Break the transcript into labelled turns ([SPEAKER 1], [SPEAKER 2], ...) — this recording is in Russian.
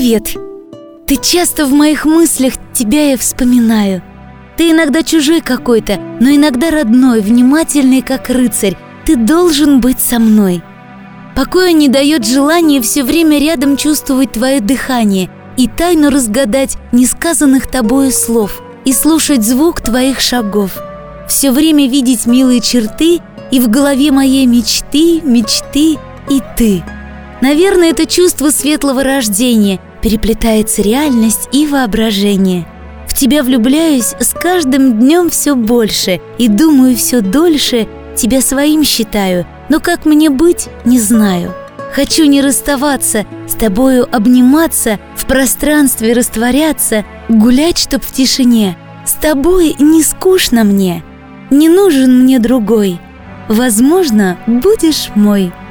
[SPEAKER 1] Привет! Ты часто в моих мыслях, тебя я вспоминаю. Ты иногда чужой какой-то, но иногда родной, внимательный, как рыцарь. Ты должен быть со мной. Покоя не дает желание все время рядом чувствовать твое дыхание и тайну разгадать несказанных тобою слов и слушать звук твоих шагов. Все время видеть милые черты и в голове моей мечты и ты. Наверное, это чувство светлого рождения, переплетается реальность и воображение. В тебя влюбляюсь с каждым днем все больше и думаю все дольше, тебя своим считаю, но как мне быть, не знаю. Хочу не расставаться, с тобою обниматься, в пространстве растворяться, гулять, чтоб в тишине. С тобой не скучно мне, не нужен мне другой. Возможно, будешь мой.